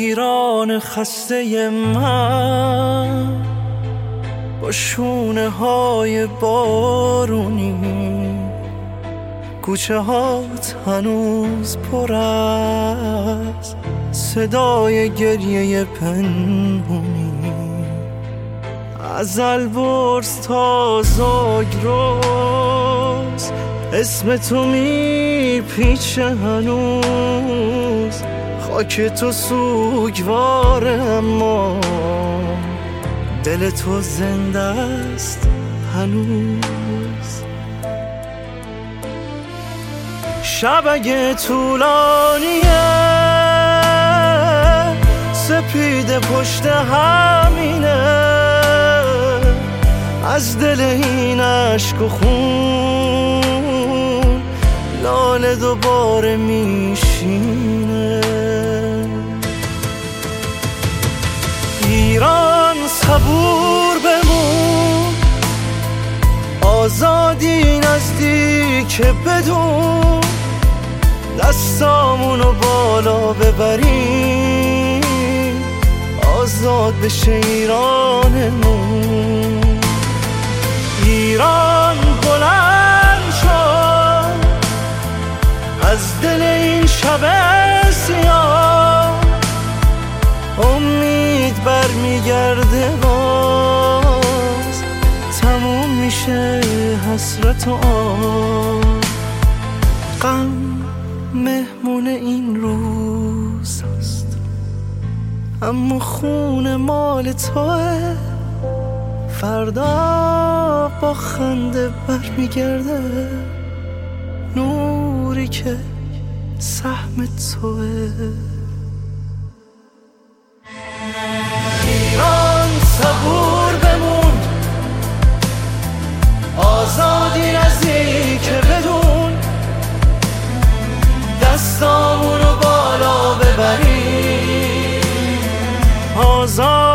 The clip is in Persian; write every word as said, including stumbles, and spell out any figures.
ایران خسته من با شونه های بارونی، کوچه هات هنوز پر از صدای گریه پنهونی. از البرز تا زاگرس اسم تو میپیچه هنوز، خاک تو سوگواره اما دل تو زنده است هنوز. شب اگه طولانیه سپید پشت همینه، از دل این عشق و خون لاله دوباره میشینه. ایران صبور بمون، آزادی نزدیک بدون، دستامونو بالا ببریم آزاد بشه ایرانمون. ایران بلند شد از دل این شب سیاه، امید برمیگرده باز، تموم میشه حسرت و آه. غم مهمون این روز است اما خون مال توه، فردا با خنده برمیگرده نوری که سهم توه. ایران صبور بمون، آزادی نزدیک بدون، دستامونو بالا ببریم آزاد